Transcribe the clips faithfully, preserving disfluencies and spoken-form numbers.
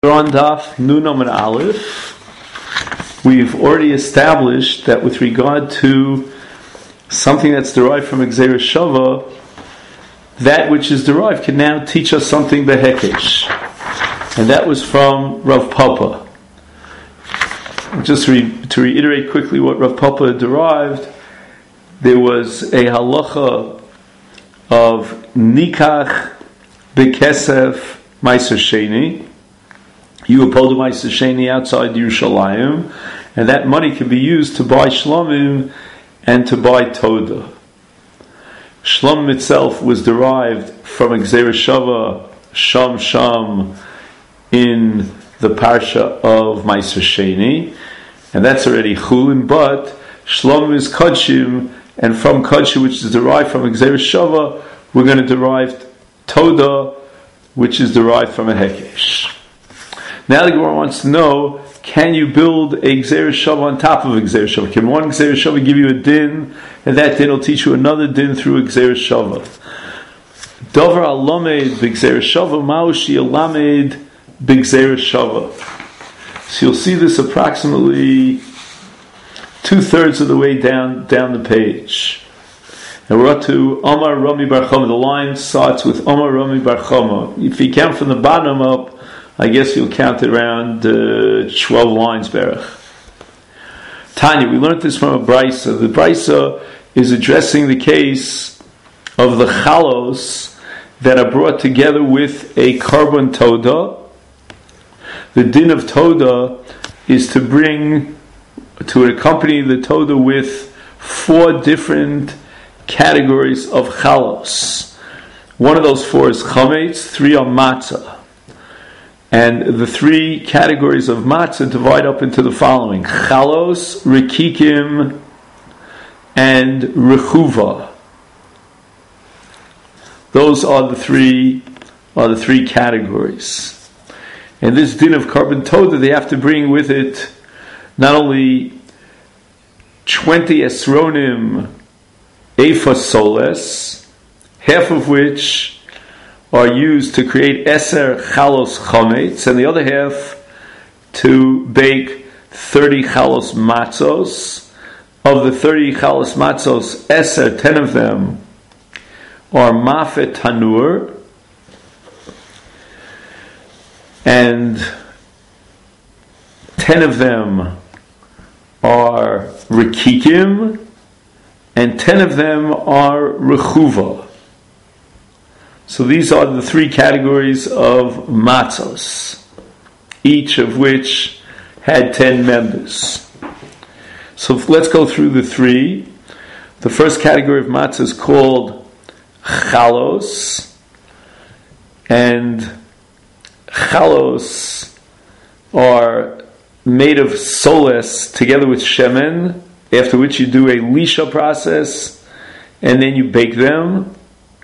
We're on Daf Nun Amud Aleph. We've already established that with regard to something that's derived from Gzeira Shava, that which is derived can now teach us something behekesh. And that was from Rav Papa. Just re- to reiterate quickly what Rav Papa derived, there was a halacha of Nikach Bekesef Meiser Sheni. You uphold the Meiser Sheni outside Yerushalayim, and that money can be used to buy Shlomim and to buy Toda. Shlomim itself was derived from Gzeira Shava, Sham Sham, in the parsha of Meiser Sheni, and that's already Chulin, but Shlomim is Kodshim, and from Kodshim, which is derived from Gzeira Shava, we're going to derive Toda, which is derived from a Hekesh. Now the Gemara wants to know, can you build a Gzeira Shava on top of a Gzeira Shava? Can one Gzeira Shava give you a din, and that din will teach you another din through a Gzeira Shava? Dover al-Lamed b'Gzeira Shava, Ma'ushi al-Lamed b'Gzeira Shava. So you'll see this approximately two-thirds of the way down, down the page. And we're up to Omar Rami Bar Chama. The line starts with Omar Rami Bar Chama. If you count from the bottom up, I guess you'll count it around uh, twelve lines, Berach. Tanya, we learned this from a Brisa. The Brisa is addressing the case of the chalos that are brought together with a carbon toda. The din of toda is to bring, to accompany the toda with four different categories of chalos. One of those four is chametz, three are matzah. And the three categories of matzah divide up into the following: chalos, rikikim, and rechuva. Those are the three are the three categories. And this din of carbon toda, they have to bring with it not only twenty esronim efa soles, half of which are used to create eser chalos chametz, and the other half to bake thirty chalos matzos. Of the thirty chalos matzos, eser, ten of them are mafet tanur, and ten of them are rikikim, and ten of them are rechuva. So these are the three categories of matzos, each of which had ten members. So let's go through the three. The first category of matzah is called chalos, and chalos are made of soles together with shemen, after which you do a lisha process, and then you bake them.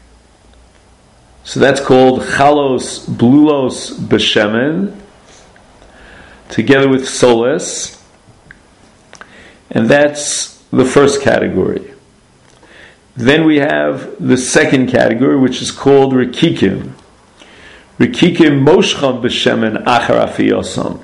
So that's called chalos blulos b'shemen, together with soles, and that's the first category. Then we have the second category, which is called rikikim. Rikikim moshcham b'shemen achar afiyosam.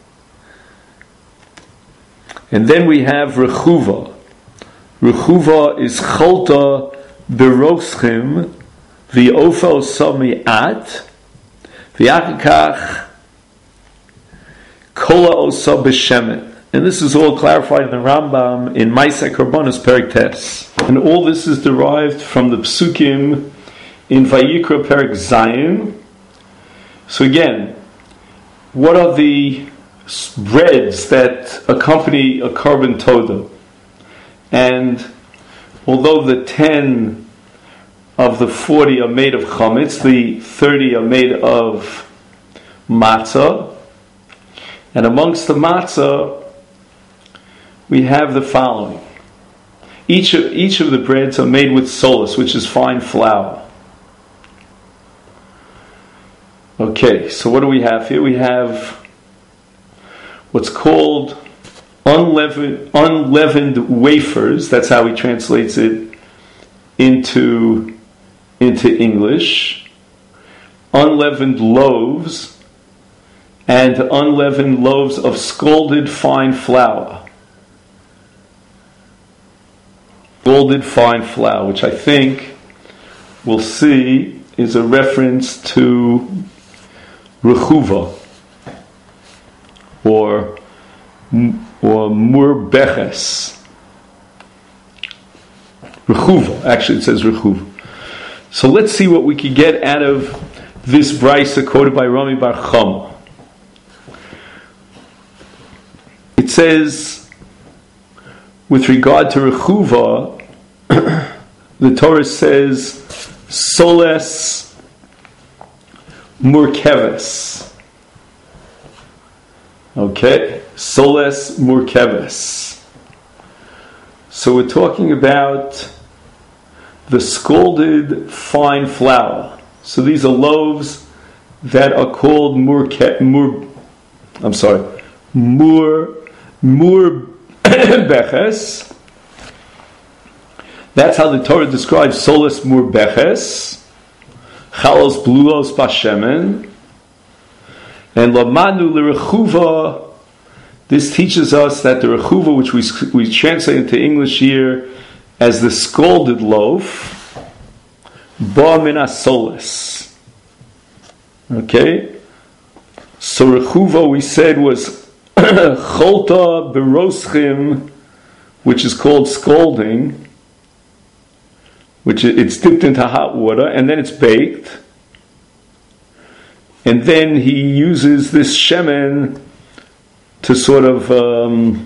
And then we have rechuva. Rechuva is cholta beroschim v'ofel sami'at v'achakach kola osa b'shemen. And this is all clarified in the Rambam in Maaseh Karbonos Perek Tes. And all this is derived from the Psukim in Vayikra Perek Zayin. So again, what are the breads that accompany a carbon toda? And although the ten of the forty are made of chametz, the thirty are made of matzah, and amongst the matzah we have the following. Each of, each of the breads are made with soles, which is fine flour. Okay, so what do we have here? We have what's called unleavened, unleavened wafers. That's how he translates it into, into English. Unleavened loaves, and unleavened loaves of scalded fine flour. Scalded fine flour, which I think we'll see is a reference to rechuva or or murbeches. Rechuva, actually it says rechuva. So let's see what we could get out of this brisa quoted by Rami Bar Chama. It says, with regard to rechuva, the Torah says, soles murkeves. Okay, soles murkeves. So we're talking about the scalded fine flour. So these are loaves that are called murke, mur. I'm sorry, mur mur beches. That's how the Torah describes soles mur beches, chalos bluos bashemen, and lamanu l'rechuva. This teaches us that the rechuva, which we we translate into English here as the scalded loaf, ba min asolis. Okay, so rechuva we said was cholta beroschim, which is called scalding, which it's dipped into hot water and then it's baked, and then he uses this shemen to sort of um,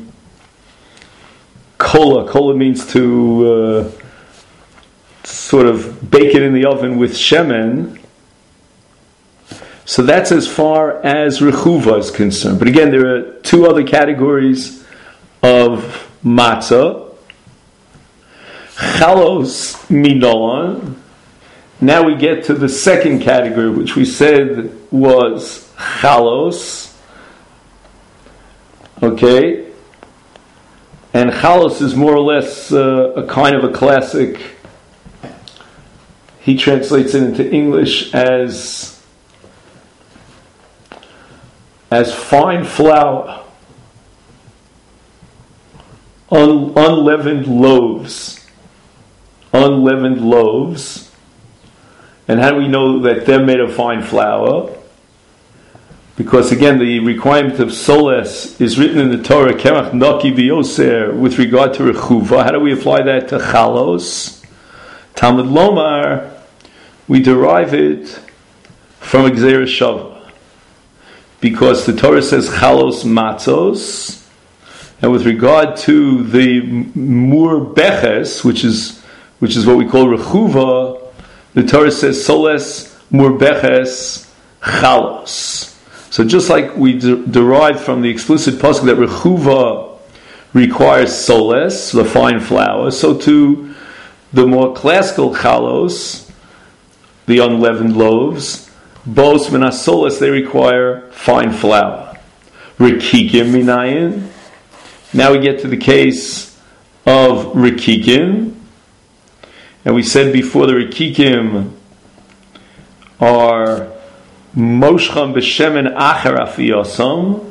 Kola. Kola means to uh, sort of bake it in the oven with shemen. So that's as far as rechuva is concerned. But again, there are two other categories of matzah. Chalos minon. Now we get to the second category, which we said was chalos. Okay? And chalos is more or less uh, a kind of a classic. He translates it into English as as fine flour, un, unleavened loaves, unleavened loaves. And how do we know that they're made of fine flour? Because again, the requirement of soles is written in the Torah, Kemach Naki V'Yoser, with regard to rechuva. How do we apply that to chalos? Talmud Lomar, we derive it from Gzeira Shava. Because the Torah says chalos matzos, and with regard to the mur beches, which is which is what we call rechuva, the Torah says soles mur beches chalos. So just like we de- derived from the explicit pasuk that rechuva requires soles, the fine flour, so too the more classical chalos, the unleavened loaves, Bos minasolas, they require fine flour. Rikikim minayin. Now we get to the case of rikikim. And we said before the rikikim are moshcham b'shemen acher afiyosam.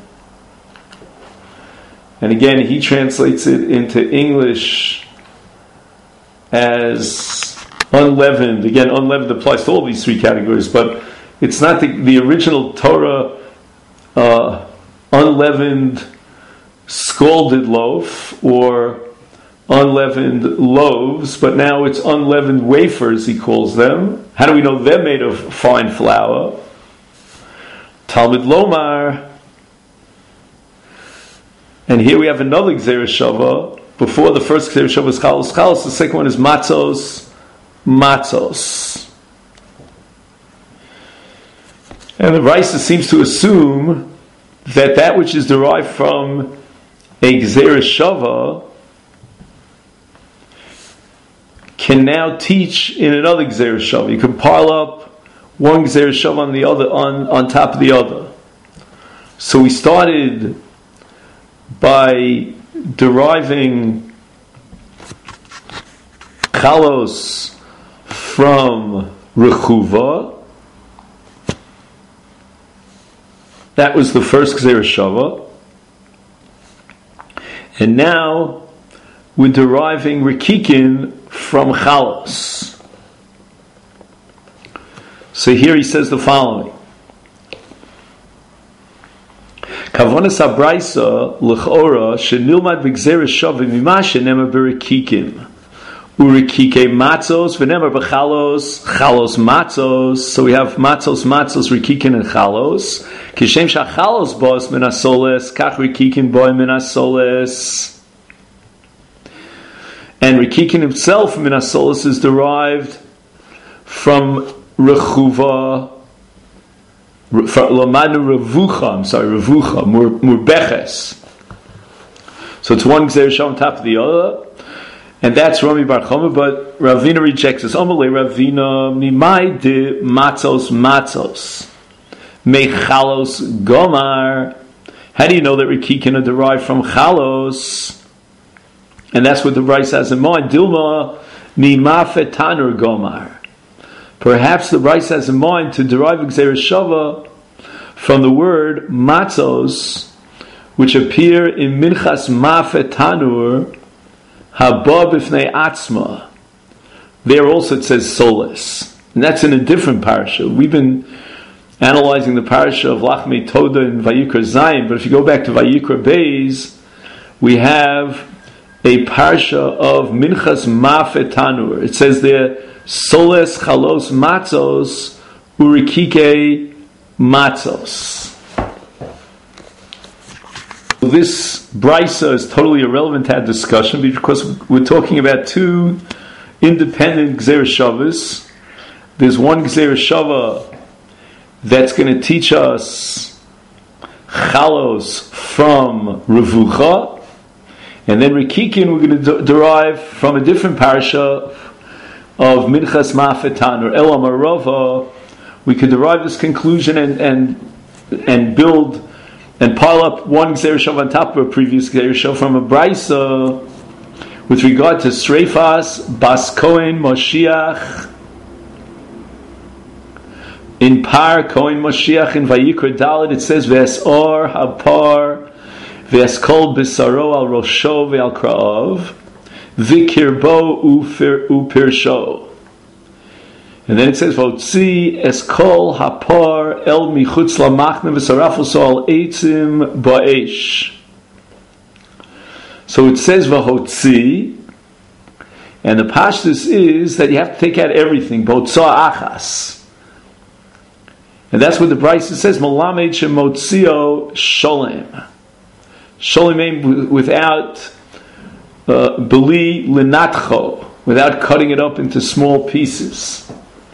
And again, he translates it into English as unleavened. Again, unleavened applies to all these three categories, but it's not the, the original Torah uh, unleavened scalded loaf or unleavened loaves, but now it's unleavened wafers, he calls them. How do we know they're made of fine flour? Talmud Lomar. And here we have another Gzeira Shava. Before the first Gzeira Shava is chalos chalos, the second one is matzos matzos. And the Raisa seems to assume that that which is derived from a Gzeira Shava can now teach in another Gzeira Shava. You can pile up one Gzeira Shava on the other, on, on top of the other. So we started by deriving chalos from rechuva. That was the first Gzeira Shava. And now we're deriving Rikikin from Chalos. So here he says the following. Kavonas Abraisa L'chora Shenilmad B'Gzeira Shava Mima Shenemar B'Rikikim Urikike Matzos V'Nemar B'Chalos Chalos Matzos. So we have Matzos Matzos Rikikin and Chalos. Kishem Shachalos Bos Min HaSoles Kach Rikikin Boi Min HaSoles. And Rikikin himself Min HaSoles is derived from Rechuva. Lamanu Revucha, I'm sorry, Revucha, Murbeches. So it's one Gzeira Shava on top of the other, and that's Rami Bar Choma, but Ravina rejects this. Omale Ravina, Mimai de Matzos Matzos, Mechalos Gomar. How do you know that Rikikin are derived from Chalos? And that's what the Bryce has in mind. Dilma Mimafet Tanur Gomar. Perhaps the Bryce has in mind to derive Gzeira Shava from the word matzos, which appear in Minchas Mafet Tanur, Haba B'fnei Atzma. There also it says solis. And that's in a different parasha. We've been analyzing the parasha of Lachmei Toda and Vayikra Zayin, but if you go back to Vayikra Beis, we have a parasha of Minchas Mafet Tanur. It says there, Soles chalos matzos urikike matzos. This brisa is totally irrelevant to our discussion because we're talking about two independent Gzeira Shavas. There's one Gzeira Shava that's going to teach us chalos from Revucha, and then Rikikin we're going to de- derive from a different parasha of Minchas Mafet Tanur. Ela Marova, we could derive this conclusion and and and build and pile up one Gzeira Shava on top of a previous Gzeira Shava from a Brisa with regard to Sreifas Bas Kohen Moshiach in Par Kohen Moshiach in Vayikra Dalet. It says Ve'esor Hapar Ve'eskol Bisaro Al Rosho Ve'al Kra'ov Vikirbo upirsho. And then it says, Votzi eskol hapar el michutz lamachne v'sarafuso al eitzim ba'esh. So it says Vahotzi, and the pashtus is that you have to take out everything, Botza achas. And that's what the Brisa says, Malamed shemotzio sholem. Sholem without Uh, beli linatcho, without cutting it up into small pieces.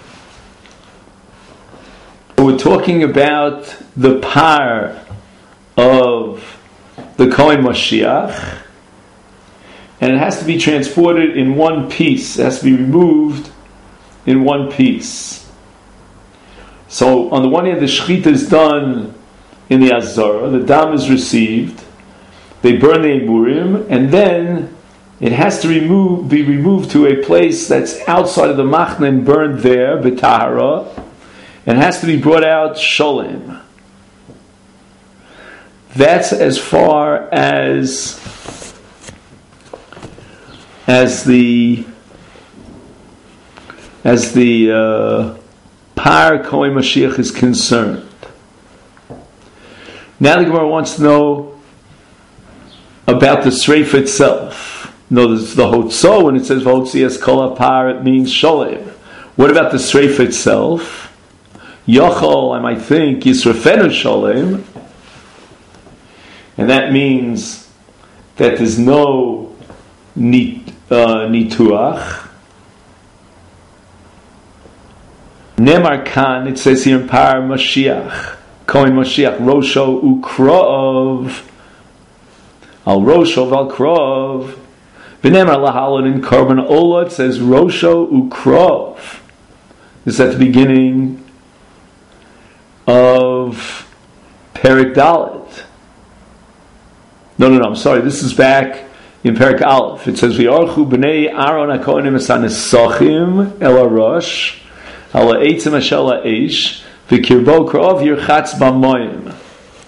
We're talking about the par of the Kohen Mashiach, and it has to be transported in one piece. It has to be removed in one piece. So on the one hand, the shechita is done in the Azara, the dam is received, they burn the emurim, and then it has to remove, be removed to a place that's outside of the machne and burned there, b'tahara, and has to be brought out sholem. That's as far as as the as the uh, par Kohen Mashiach is concerned. Now the Gemara wants to know about the Sreif itself. No, this is the Hotzo, when it says V'hotzi es kol hapar, it means Sholem. What about the Sreif itself? Yochol, I might think, Yisrafenu Sholem, and that means that there's no nit, uh, nituach. Nemar Kan, it says here in Par Mashiach, Kohen Mashiach, Rosho Ukrov, Al Rosho Val Krov. V'nemar lahalon in Korban Ola, it says Rosho Ukrov. This is at the beginning of Perek Dalet. No, no, no, I'm sorry. This is back in Perek Aleph. It says V'yorchu b'nei Aaron hakohanim es hanesachim el harosh al ha'etzim hashel ha'esh v'kirbo krov yirchatz b'moyim.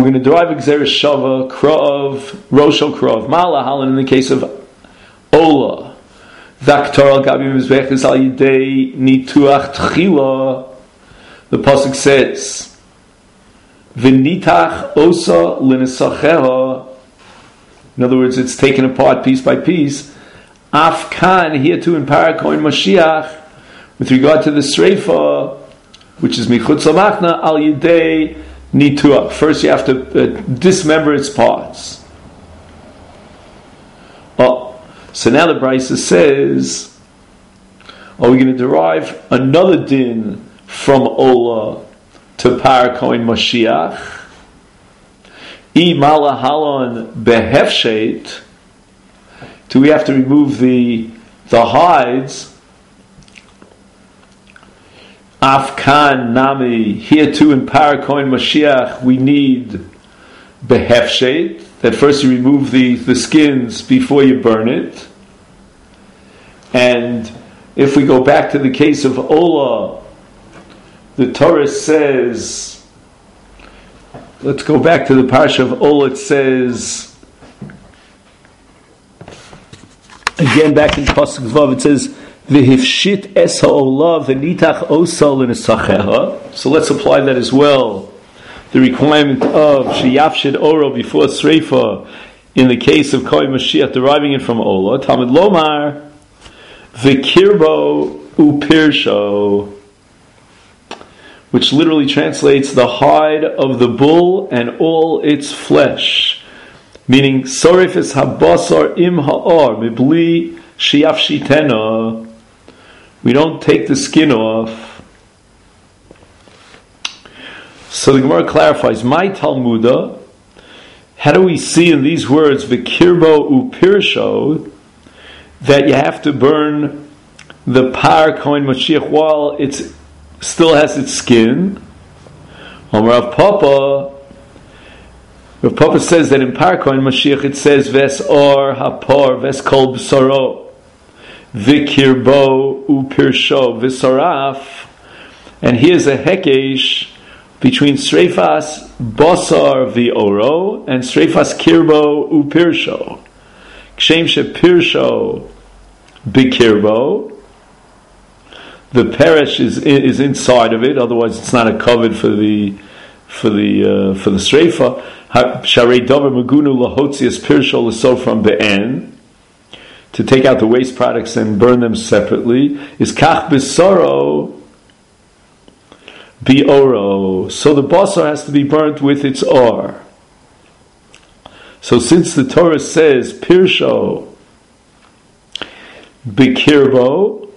going to derive Gzeres Shava, Krov, Roshel Krov, Mala Halan in the case of Ola. Vaktor al Gabi Mizbech is al Yidei Nituach Tchila. The Pasuk says, V'nitach osa l'nesacheha. In other words, it's taken apart piece by piece. Afkan, here too in Parakoin Mashiach, with regard to the Sreifa, which is Michutz Lamachna, al Yidei Nituach. First you have to uh, dismember its parts. Oh, so now the Brisa says, are we going to derive another din from Ola to Parakoin Mashiach? I mala halon behefshet. Do we have to remove the the hides? Afkan nami. Here too in Parakoin Mashiach we need behefshet. That first you remove the, the skins before you burn it. And if we go back to the case of Ola, the Torah says, let's go back to the parsha of Ola, it says, again back in Pasuk Vav, it says, V'hifshit es ha'ola v'nitach osa l'nesacheha. So let's apply that as well. The requirement of Sheyafshid Oro before Sreifa in the case of Kohen Mashiach, deriving it from Ola. Talmud Lomar, V'kirbo upirsho, which literally translates the hide of the bull and all its flesh, meaning sorif es habasar im ha'or mibli sheyafshitena. We don't take the skin off. So the Gemara clarifies, my Talmuda, how do we see in these words v'kirbo upirsho that you have to burn the par kohen Mashiach while it's still has its skin? Rav Papa, Rav Papa says that in par kohen Mashiach it says ves or hapor ves kol b'saro v'kirbo upirsho v'saraf, and here's a hekesh between Sreifas Basar V'Oro and Sreifas Kirbo Upirsho. Kshem Shepirsho B'Kirbo. The peresh is is inside of it, otherwise it's not a covered for the for the uh, for the Sreifa. Sharei Dover Magunu Lahotzias Pirsho L'Sofram Be'en, to take out the waste products and burn them separately. Is Kach B'Soro Bi'oro. So the basar has to be burnt with its or. So since the Torah says Pirsho Bikirbo,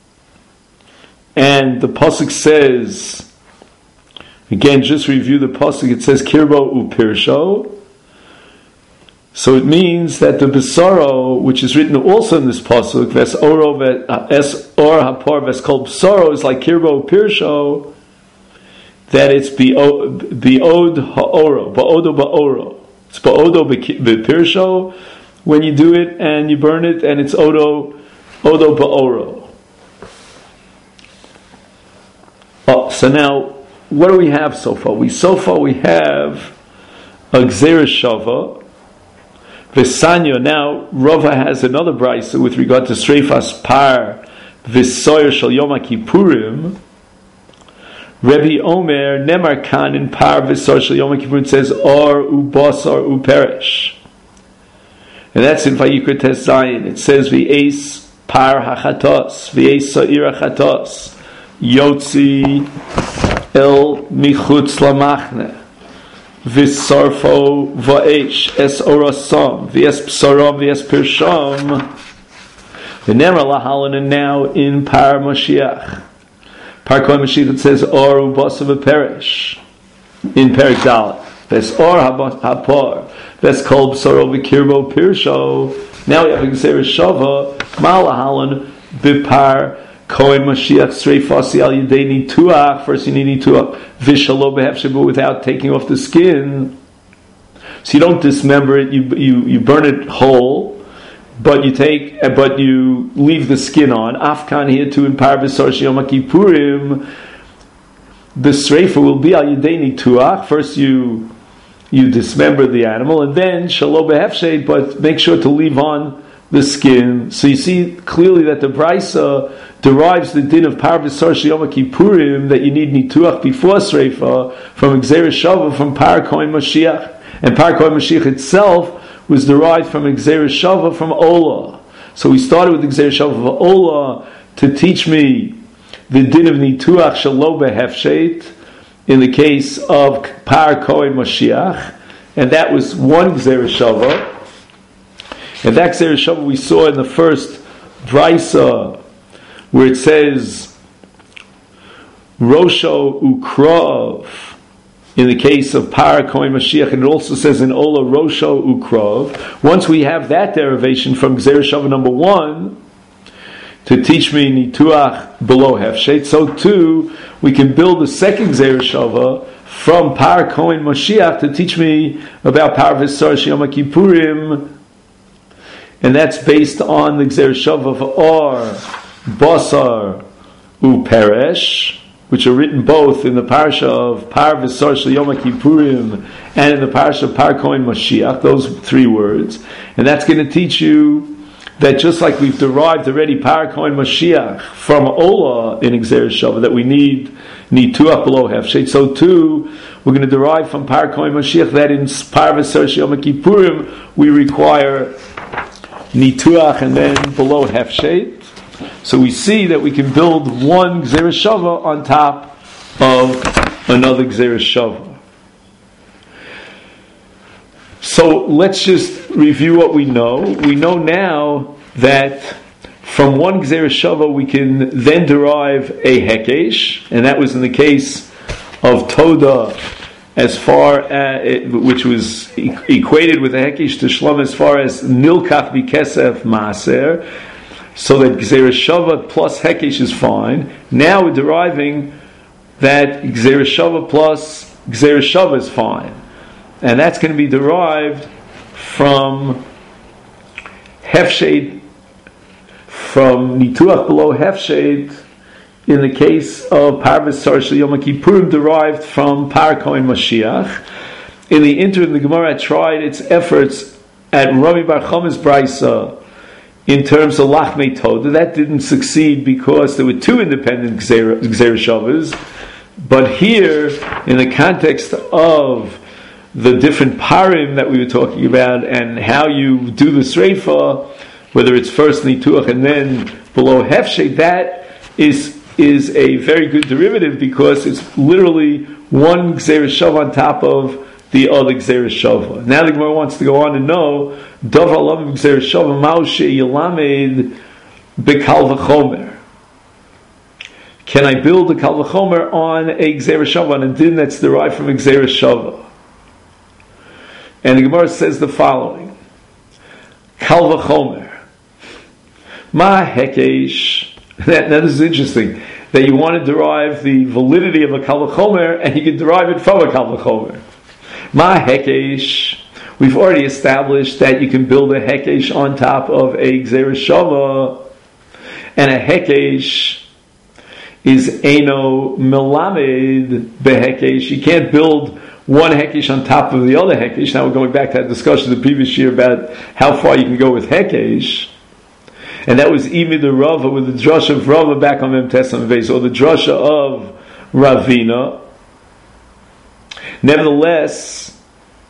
and the pasuk says, again, just review the pasuk, it says Kirbo Upirsho, so it means that the Besaro, which is written also in this pasuk, Ves Oro Ves Or Hapor Ves Kol Besaro, is like Kirbo Upirsho, that it's bi'od ha'oro, ba'odo ba'oro. It's ba'odo b'pirsho when you do it and you burn it, and it's odo, odo ba'oro. Oh, so now, what do we have so far? We So far we have a Gzeres Shava, V'sanyo. Now, Rava has another brisa with regard to Sreifas Par, V'soyer Shal Yom HaKippurim. Rebbe Omer Nemar Kan in Par V'sor Shel Yom Kippur says Or Ubasar Uperesh, and that's in Vayikra Tes Zayin. It says V'eis Par Hachatos V'eis Sa'ir Hachatos Yotzi El Michutz Lamachne V'sarfo V'esh Es Orasam V'es Psaram V'es Pirsham V'nemar Lahalan, and now in Par Mashiach Par Kohen Mashiach, it says Or Ubasav Perish in Perik Dalet. Ves Or Hapor Ves Kol B'Saro V'Kirbo Pirsho. Now we have Gzeres Shava Malahalan B'Par Kohen Mashiach Sreifasi Al Yidei Nituach. First you need Nituach V'Shalo Behefshebu, without taking off the skin. So you don't dismember it. You you you burn it whole. But you take, but you leave the skin on. Afkan here too in Par V'sor Shel Yom Kippurim. The Sreifa will be al Yidei Nituach. First you you dismember the animal, and then shalo behefshed, but make sure to leave on the skin. So you see clearly that the Brisa derives the din of Parvis Sarsh Yom Kippurim, that you need nituach before Sreifa, from Gzeira Shava, from Par Kohen Mashiach. And Par Kohen Mashiach itself was derived from Gzeira Shava, from Ola. So we started with Gzeira Shava of Ola to teach me the din of nituach shalo behefshed in the case of Par Kohen Mashiach, and that was one Gzeira Shava. And that Gzeira Shava we saw in the first Brisa, where it says Rosho Ukrav in the case of Par Kohen Mashiach, and it also says in Ola Rosho Ukrav. Once we have that derivation from Gzeira Shava number one to teach me nituach below hefshet, so too we can build a second Gzeira Shava from Par Kohen Mashiach to teach me about Parvis Sarsh Yom Kippurim. And that's based on the Gzeira Shava of Or, Basar, Uperesh, which are written both in the parsha of Parvis Sarsh Yom Kippurim and in the parsha of Par Kohen Mashiach, those three words. And that's going to teach you that just like we've derived already Par Kohen Mashiach from Ola in Gzeira Shava, that we need nituach below hefshet, so too we're going to derive from Par Kohen Mashiach that in Parvis Sarsh Yom Kippurim we require nituach and then below hefshet. So we see that we can build one Gzeira Shava on top of another Gzeira Shava. So let's just review what we know. We know now that from one Gzeira Shava we can then derive a Hekesh, and that was in the case of Toda, as far as it, which was e- equated with a Hekesh to Shlom as far as Nilkach B'Kesef Maaser, so that Gzeira Shava plus Hekesh is fine. Now we're deriving that Gzeira Shava plus Gzeira Shava is fine. And that's going to be derived from Hefshed, from Nituach below Hefshed, in the case of Parvis Sarsh Yom Kippurim, derived from Par Kohen Mashiach. In the interim, the Gemara tried its efforts at Rami Bar Choma's Brisa in terms of Lachmei Toda. That didn't succeed because there were two independent Gzeira Shavas. But here, in the context of the different parim that we were talking about and how you do the sreifa, whether it's first nituach and then below hefshed, that is is a very good derivative because it's literally one Gzeira Shava on top of the other Gzeira Shava. Now the Gemara wants to go on and know Davar Lav Gzeira Shava Mao She'Yilamed B'Kal V'Chomer. Can I build a Kal V'Chomer on a Gzeira Shava, on a din that's derived from a Gzeira Shava? And the Gemara says the following: Kal V'Chomer Ma Hekesh. Now this is interesting, that you want to derive the validity of a Kal V'Chomer, and you can derive it from a Kal V'Chomer. Ma Hekesh. We've already established that you can build a Hekesh on top of a Gzeira Shava, and a Hekesh is Eino Melamed Behekesh. You can't build one Hekesh on top of the other Hekesh. Now we're going back to that discussion the previous year about how far you can go with Hekesh. And that was Imi the Rava with the drasha of Rava back on Mem Tesam Beis, or the drasha of Ravina. Nevertheless,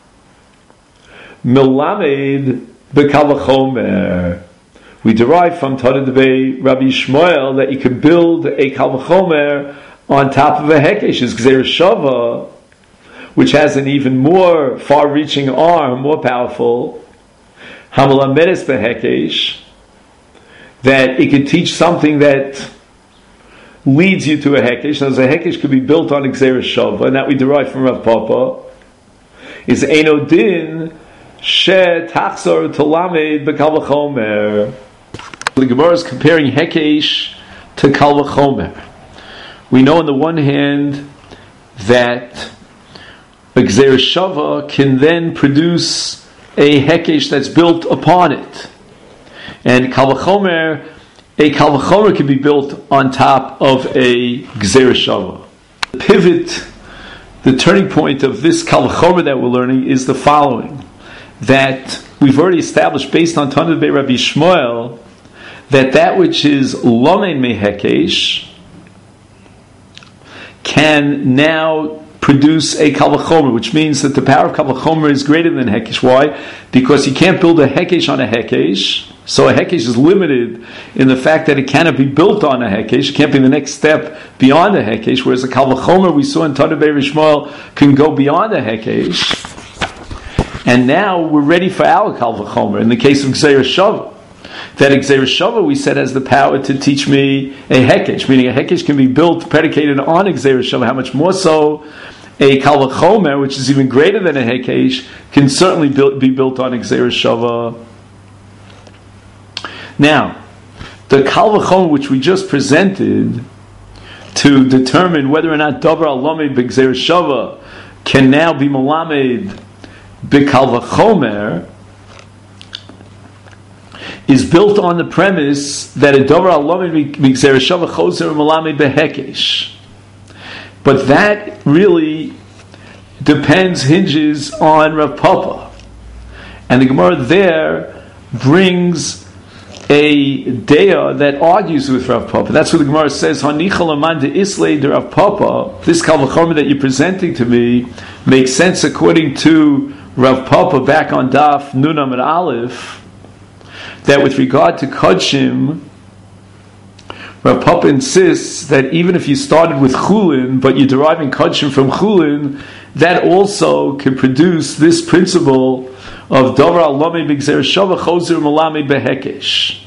Melamed B'Kal V'Chomer. We derive from Tana Debei Rabbi Shmuel that you can build a Kal V'Chomer on top of a Hekesh, is Gzeira Shava, which has an even more far-reaching arm, more powerful, Hamalamedes Behekesh, that it could teach something that leads you to a Hekesh. Now, a Hekesh could be built on a Gzeira Shava, and that we derive from Rav Papa, is Eino Din She Tachzor Tolamed B'Kal V'Chomer. The Gemara is comparing Hekesh to Kal V'Chomer. We know on the one hand that a Gzeira Shava can then produce a Hekesh that's built upon it. And Kal V'Chomer, a Kal V'Chomer can be built on top of a Gzeira Shava. The pivot the turning point of this Kal V'chomer that we're learning is the following: that we've already established, based on Tanna Debei Rabbi Shmuel, that that which is Lomen Mehekesh can now produce a Kal V'chomer, which means that the power of Kal V'chomer is greater than Hekesh. Why? Because you can't build a Hekesh on a Hekesh. So a Hekesh is limited in the fact that it cannot be built on a Hekesh. It can't be the next step beyond a Hekesh, whereas a Kal V'chomer we saw in Tanna Debei Rabbi Shmuel can go beyond a Hekesh. And now we're ready for our Kal V'chomer. In the case of Gzeira Shava, that Gzeira Shava we said has the power to teach me a Hekesh, meaning a Hekesh can be built, predicated on Gzeira Shava. How much more so a Kal V'chomer, which is even greater than a Hekesh, can certainly build, be built on Gzeira Shava. Now, the Kal V'chomer which we just presented to determine whether or not Davar Al-Lamed B'Gzeira Shava can now be Melamed B'Kal V'chomer is built on the premise that a Davar Al-Lamed B'Gzeira Shava Choser Melamed B'Hekesh. But that really depends, hinges on Rav Papa. And the Gemara there brings a dea that argues with Rav Papa. That's what the Gemara says, Hanichal Aman de Islay de Rav Papa. This Kal V'chomer that you're presenting to me makes sense according to Rav Papa back on Daf Nunam and Aleph, that with regard to Kodshim, Rav Papa insists that even if you started with Chulin, but you're deriving Kodshim from Chulin, that also can produce this principle of Davar Al-Lamed B'Gzeira Shava Choser Melamed B'Hekesh.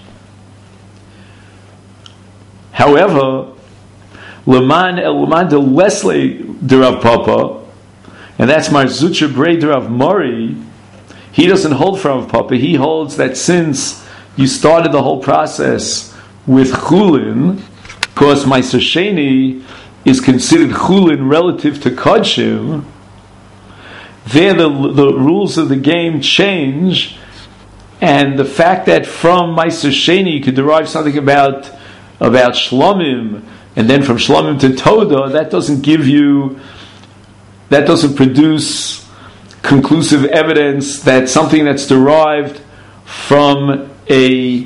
However, Leman El Leman de Leslie de Rav Papa, and that's Mar Zutra Brei de Rav Mori, he doesn't hold for Rav Papa. He holds that since you started the whole process with Chulin, because Meiser Sheni is considered Chulin relative to Kodshim, there the, the rules of the game change, and the fact that from Meiser Sheni you could derive something about about Shlomim, and then from Shlomim to Toda, that doesn't give you, that doesn't produce conclusive evidence that something that's derived from a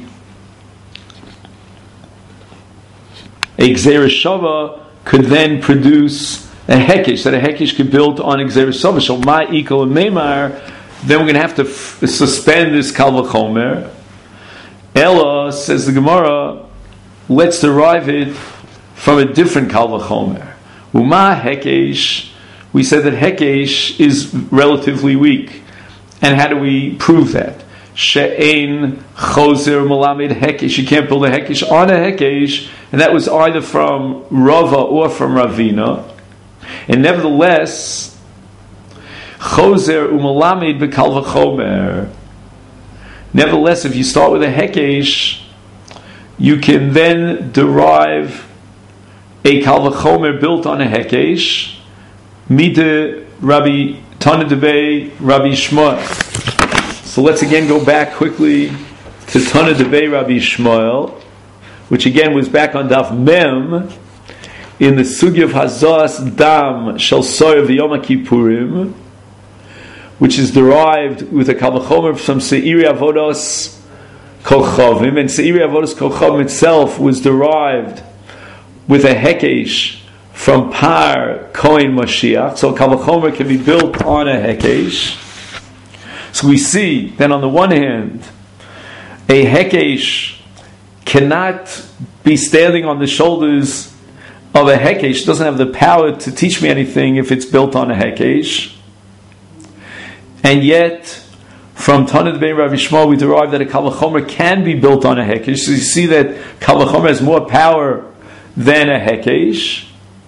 a Gzeira Shava could then produce a Hekesh, that a Hekesh could build on a Gzeira Shava. So Ma Ikal and Meimar, then we're going to have to f- suspend this Kal V'chomer. Ella, says the Gemara, let's derive it from a different Kal V'chomer. Uma Hekesh, we said that Hekesh is relatively weak. And how do we prove that? She'ein Choser Melamed Hekesh. You can't build a Hekesh on a Hekesh, and that was either from Rava or from Ravina. And nevertheless, Choser Umelamed B'Kal V'chomer. Nevertheless, if you start with a Hekesh, you can then derive a Kal V'chomer built on a Hekesh. Mide Rabbi Tanna Debei Rabbi Shmuel. So let's again go back quickly to Tanna Debei Rabbi Shmuel, which again was back on Daf Mem in the Sugi of Hazas Dam Shel Soyer V'Yom Kippurim, which is derived with a Kal V'chomer from Seiri Avodos Kochavim, and Seiri Avodos Kochavim itself was derived with a Hekesh from Par Kohen Mashiach. So Kal V'chomer can be built on a Hekesh. So we see that on the one hand, a Hekesh cannot be standing on the shoulders of a Hekesh. It doesn't have the power to teach me anything if it's built on a Hekesh. And yet, from Tanna Debei Rabbi Shmuel, we derive that a Kal V'chomer can be built on a Hekesh. So you see that Kal V'chomer has more power than a Hekesh.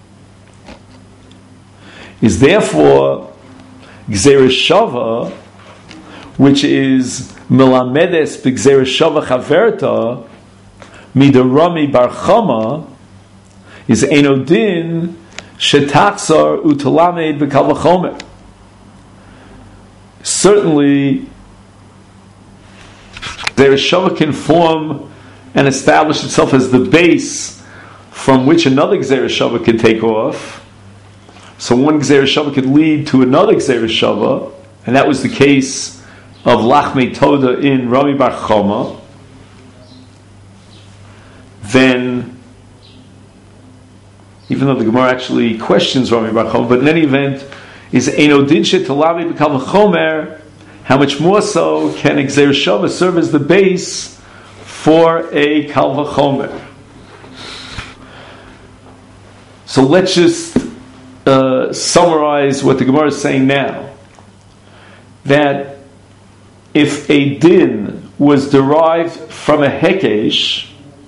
Is therefore Gzeira Shava, which is Melamedes B'Gzeira Shava Chaverta Midarami Bar Chama, is Enodin Shetachzar Utalamed B'Kal V'chomer. Certainly, Gzeira Shava can form and establish itself as the base from which another Gzeira Shava can take off. So one Gzeira Shava could lead to another Gzeira Shava, and that was the case of Lachmei Toda in Rami Bar Choma. Then, even though the Gemara actually questions Rami Bar Choma, but in any event, is Eino Dinshe Talavi B'Kal V'Chomer, how much more so can a Gzeira Shava serve as the base for a Kal V'Chomer? So let's just uh, summarize what the Gemara is saying now. That if a din was derived from a Hekesh,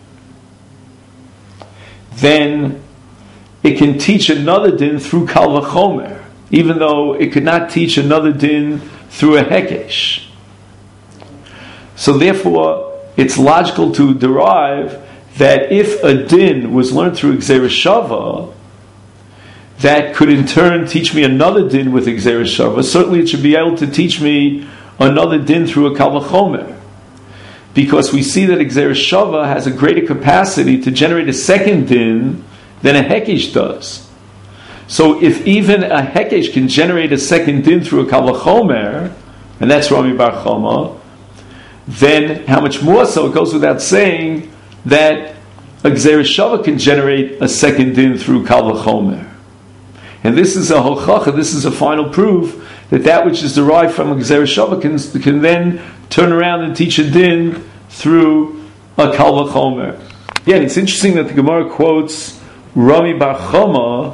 then it can teach another din through Kal V'Chomer, even though it could not teach another din through a Hekesh. So therefore, it's logical to derive that if a din was learned through Gzeira Shava, that could in turn teach me another din with Gzeira Shava. Certainly it should be able to teach me another din through a Kal V'Chomer, because we see that Gzeira Shava has a greater capacity to generate a second din than a Hekesh does. So if even a Hekesh can generate a second din through a Kal V'Chomer, and that's Rami Bar Choma, then how much more so, it goes without saying, that a Gzeira Shava can generate a second din through Kal V'Chomer. And this is a hochacha, this is a final proof that that which is derived from a Gzeira Shava can, can then turn around and teach a din through a Kal V'Chomer. Yeah, and it's interesting that the Gemara quotes Rami Bar Choma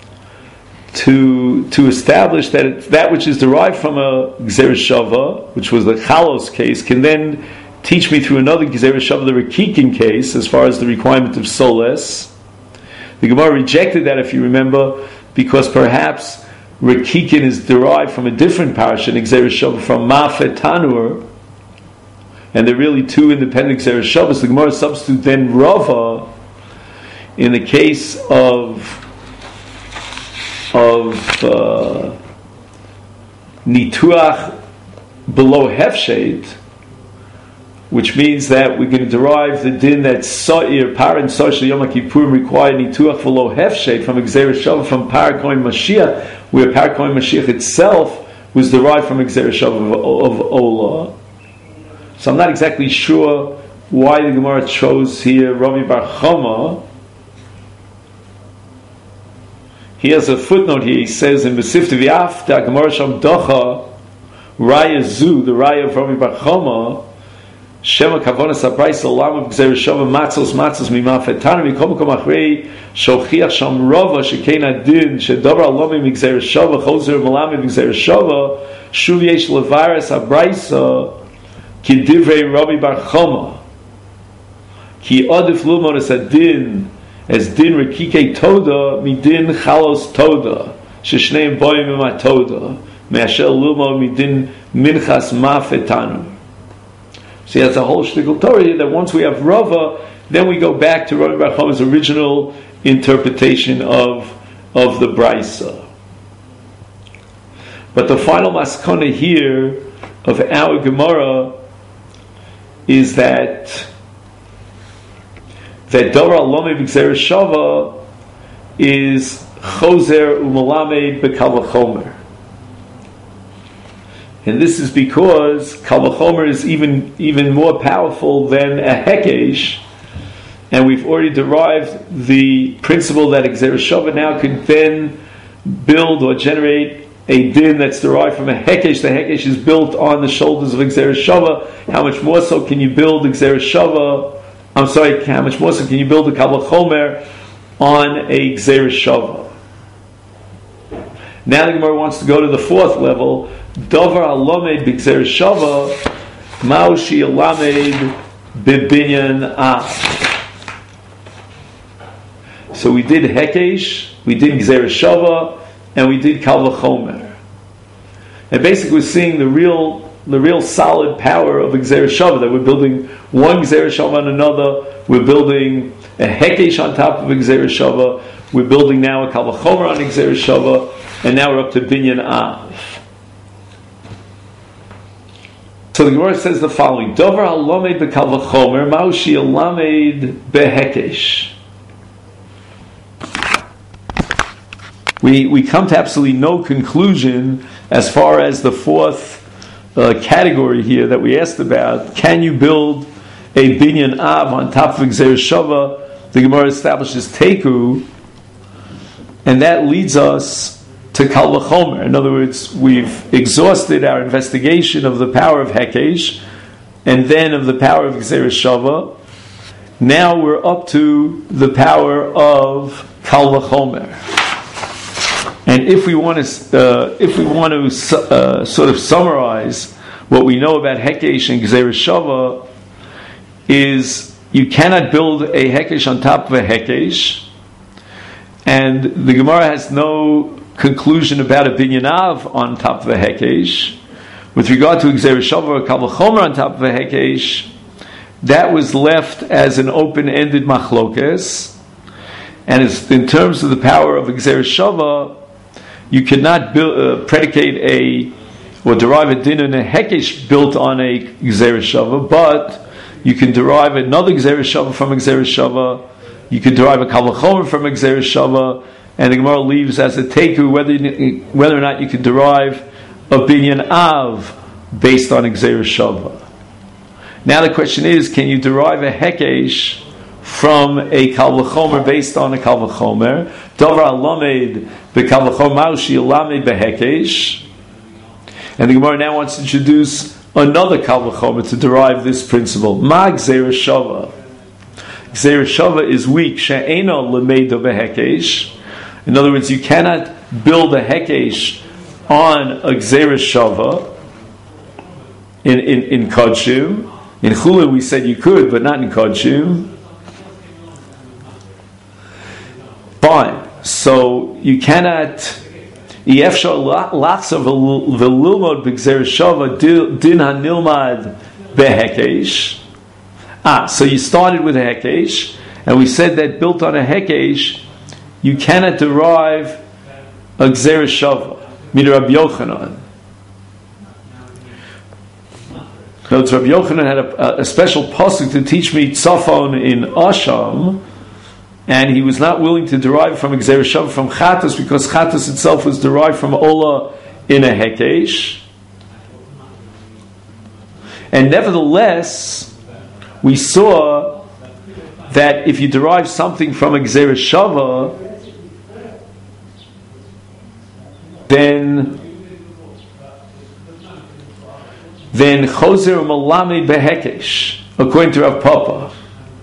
to to establish that it, that which is derived from a Gzeira Shava, which was the Chalos case, can then teach me through another Gzeira Shava, the Rekikin case, as far as the requirement of Soles. The Gemara rejected that, if you remember, because perhaps Rekikin is derived from a different parasha, Gzeira Shava, from Ma'afet Tanur, and they're really two independent Gzeira Shavas. The Gemara substitute then Rava in the case of of uh, Nituach below Hefshet, which means that we're going to derive the din that Sa'ir, Par and Sa'ir Yom HaKippurim require Nituach below Hefshet from Gzeira Shava from Par Kohen Mashiach, where Par Kohen Mashiach itself was derived from Gzeira Shava of, of Olah. So I'm not exactly sure why the Gemara chose here Rami Bar Choma. He has a footnote here. He says in Besifta V'Af Da Gemara Sham Docha Raya Zu, the Raya of Rami Bar Choma, Shema Kavonas Abrayis Olam of Gzeira Shava Matzos Matzos Mimafet Tanur Mikom Mikom Achrei Shochiach Sham Rava Shekein Adin Shedavar Alomim Gzeira Shava Chozer Malamim Gzeira Shava Shuv Yesh Levaris Abrayisa Ki Divrei Rami Bar Choma Ki Adif Lumon Es Adin as din Rekike Toda midin Chalos Toda Sheshneim Boyim Ema Toda Me'ashel Lumo midin Minchas Ma'afet Tanur. See, that's a whole shtickle Torah here, that once we have Rava, then we go back to Rami Bar Choma's original interpretation of, of the Braisa. But the final maskana here of our Gemara is that that Dora Alomei B'Gzeira Shava is Chozer Umalamed B'Kal V'Chomer. And this is because Kal V'Chomer is even, even more powerful than a Hekesh, and we've already derived the principle that a Gzeira Shava now could then build or generate a din that's derived from a Hekesh. The Hekesh is built on the shoulders of a Gzeira Shava. How much more so can you build a Gzeira Shava? I'm sorry, how much more so can you build a Kal V'Chomer on a Gzeira Shava? Now the Gemara wants to go to the fourth level. Dover Alomed B'Gzeira Shava Maushi Alamed B'Binyan Av. So we did Hekesh, we did Gzeira Shava, and we did Kal V'Chomer. And basically we're seeing the real the real solid power of a Gzeira Shava, that we're building one Gzeira Shava on another, we're building a Hekesh on top of a Gzeira Shava, we're building now a Kal V'Chomer on a Gzeira Shava, and now we're up to Binyan Av. So the Gemara says the following: Dover Alomed B'Kal V'Chomer Maushi Alamed B'Hekesh. we, we come to absolutely no conclusion as far as the fourth uh, category here that we asked about. Can you build a binyan av on top of Gzeira Shava? The Gemara establishes teku, and that leads us to Kal V'chomer. In other words, we've exhausted our investigation of the power of Hekesh, and then of the power of Gzeira Shava. Now we're up to the power of Kal V'chomer. And if we want to, uh, if we want to uh, sort of summarize what we know about Hekesh and Gzeira Shava, is you cannot build a Hekesh on top of a Hekesh, and the Gemara has no conclusion about a binyan av on top of a Hekesh. With regard to Gzeira Shava or Kal V'chomer on top of a Hekesh, that was left as an open-ended machlokes. And it's, in terms of the power of Gzeira Shava, you cannot build, uh, predicate a or derive a din in a Hekesh built on a Gzeira Shava, but you can derive another Gzeira Shava from a Gzeira Shava. You can derive a Kal V'chomer from a Gzeira Shava, and the Gemara leaves as a teku whether whether or not you can derive a binyan av based on a Gzeira Shava. Now the question is, can you derive a Hekesh from a Kal V'chomer based on a Kal V'chomer? Davar alamed beKal V'chomer maushi alamed beHekesh. And the Gemara now wants to introduce another Kal V'chomer to derive this principle. Ma Gzeira Shava. Gzeira Shava is weak. She'ena lemeida beHekesh. In other words, you cannot build a Hekesh on a Gzeira Shava in, in, in Kodshim. In Chulin we said you could, but not in Kodshim. Fine. So you cannot. Yefshar lachzav v'lilmod b'Gzeira Shava din hanilmad beHekesh. Ah, so you started with a Hekesh, and we said that built on a Hekesh, you cannot derive a Gzeira Shava. Mida Rabbi Yochanan. Because Rabbi Yochanan had a, a special pasuk to teach me tzafon in Asham, and he was not willing to derive from a Gzeira Shava from Chatas, because Chatas itself was derived from Ola in a Hekesh. And nevertheless, we saw that if you derive something from a Gzeira Shava, then then Choser Malami beHekesh, according to Rav Papa.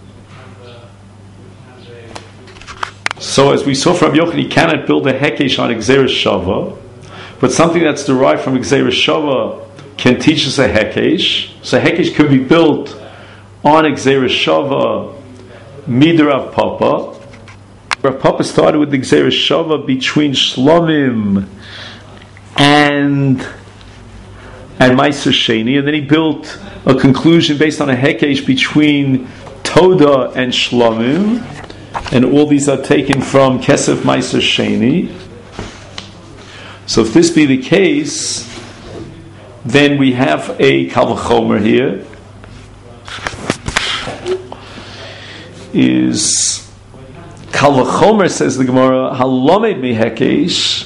So as we saw from Yochanan, you cannot build a Hekesh on a Gzeira Shava, but something that's derived from a Gzeira Shava can teach us a Hekesh. So Hekesh could be built on a Gzeira Shava, Mida Rav Papa. Rav Papa started with the Gzeira Shava between Shlomim and and Meiser Sheni, and then he built a conclusion based on a Hekesh between Toda and Shlomim, and all these are taken from Kesef Meiser Sheni. So if this be the case, then we have a Kal V'chomer here. Is Kal V'chomer, says the Gemara, halomed mi Hekesh,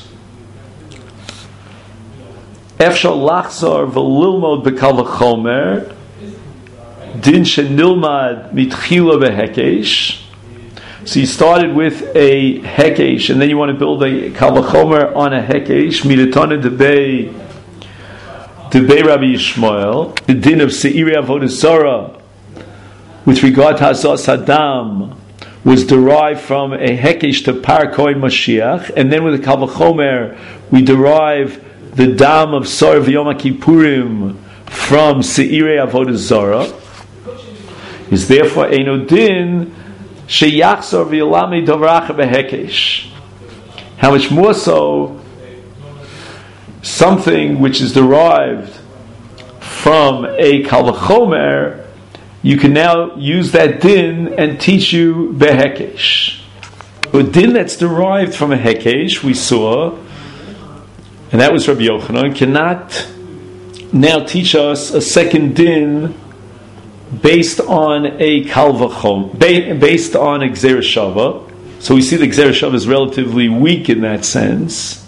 Efshar lachzor v'lilmod beKal V'chomer, din shenilmad mitchila beHekesh. So you started with a Hekesh, and then you want to build a Kal V'chomer on a Hekesh. Midatana debei debei Rabbi Yishmael, the din of Seiri Avodah Zarah with regard to Hazas Hadam was derived from a Hekesh to Par Kohen Mashiach, and then with the Kal V'chomer we derive the Dam of Sar V'Yom Kippurim from Seirei Avodah Zarah. Is therefore Eino Din Sheyachzor V'Yolami Dovracha BeHekesh. How much more so something which is derived from a Kal V'chomer, you can now use that din and teach you BeHekesh. A din that's derived from a Hekesh, we saw, and that was Rabbi Yochanan, cannot now teach us a second din based on a Kal V'chomer, based on a Gzeira Shava. So we see the Gzeira Shava is relatively weak in that sense.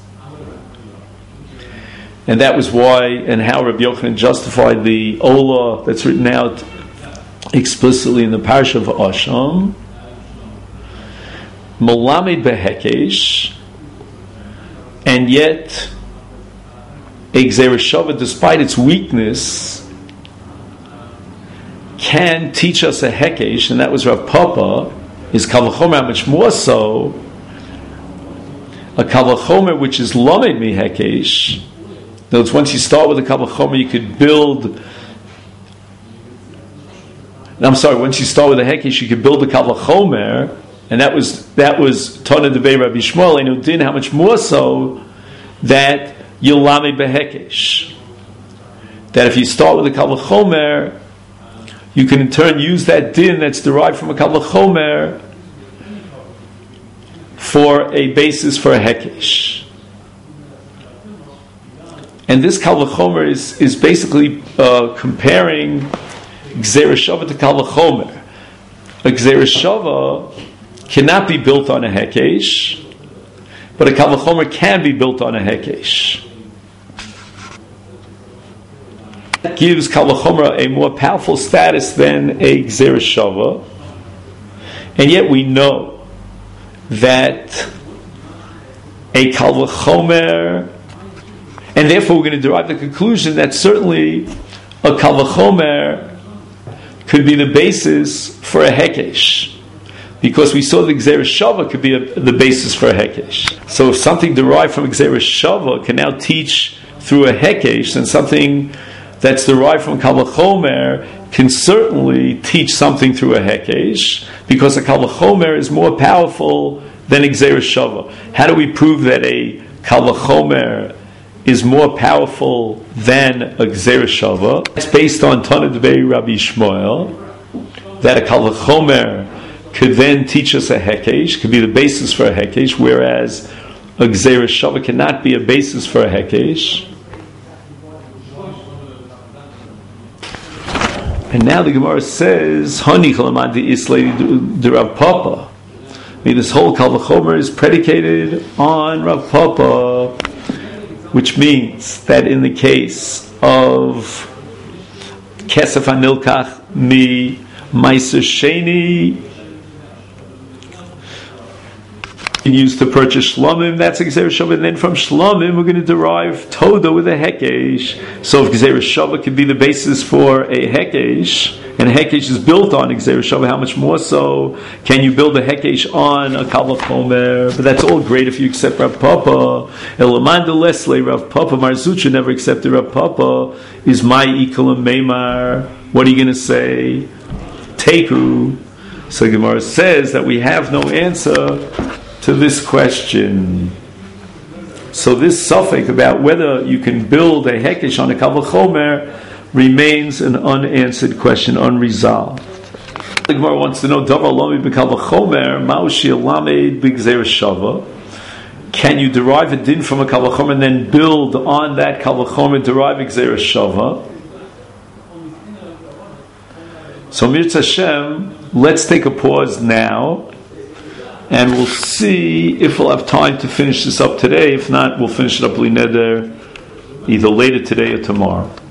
And that was why and how Rabbi Yochanan justified the Ola that's written out explicitly in the Parsha of Asham. Melamed behekesh, and yet a Gzeira Shava, despite its weakness, can teach us a hekesh, and that was Rav Papa. Is Kal V'chomer, how much more so a Kal V'chomer which is Lamed mi hekesh. In other words, once you start with a Kal V'chomer, you could build. I'm sorry. Once you start with a hekesh, you could build a Kal V'chomer, and that was that was Tana Devei Rabbi Shmuel Eino Din. How much more so that you'll Lamed behekesh. That if you start with a Kal V'chomer, you can in turn use that din that's derived from a Kal V'chomer for a basis for a hekesh. And this Kal V'chomer is, is basically uh, comparing Gzeira Shava to Kal V'chomer. A Gzeira Shava cannot be built on a hekesh, but a Kal V'chomer can be built on a hekesh. Gives Kal V'chomer a more powerful status than a Gzeira Shava, and yet we know that a Kal V'chomer, and therefore we're going to derive the conclusion that certainly a Kal V'chomer could be the basis for a hekesh, because we saw the Gzeira Shava could be a, the basis for a hekesh. So if something derived from a Gzeira Shava can now teach through a hekesh, then something that's derived from Kal V'chomer can certainly teach something through a hekesh, because a Kal V'chomer is more powerful than a Gzeira Shava. How do we prove that a Kal V'chomer is more powerful than a Gzeira Shava? It's based on Tana Devei Rabbi Shmuel, that a Kal V'chomer could then teach us a hekesh, could be the basis for a hekesh, whereas a Gzeira Shava cannot be a basis for a hekesh. And now the Gemara says, "Hani chalamad islay de Rav Papa." I mean, this whole Kal V'chomer is predicated on Rav Papa, which means that in the case of Kesef Hanilkach mi Meiser Sheni, used to purchase Shlomim, that's a Gzeira Shava, and then from Shlomim we're going to derive Toda with a Hekesh. So if Gzeira Shava could be the basis for a Hekesh, and a Hekesh is built on a Gzeira Shava, how much more so can you build a Hekesh on a Kal V'chomer? But that's all great if you accept Rav Papa. Elamanda Lesle, Rav Papa, Marzucha never accepted Rav Papa, is my Ikalam Meimar. What are you going to say? Teku. So Gemara says that we have no answer to this question. So this suffix about whether you can build a hekesh on a Kal V'chomer remains an unanswered question, unresolved. The Gemara wants to know, Davar Lomi b'Kal V'chomer, Ma'u Shir Lamed b'Gzeira Shava. Can you derive a din from a Kal V'chomer and then build on that Kal V'chomer, derive a Gzeira Shava? So Mirz Hashem, let's take a pause now, and we'll see if we'll have time to finish this up today. If not, we'll finish it up Li Neder either later today or tomorrow.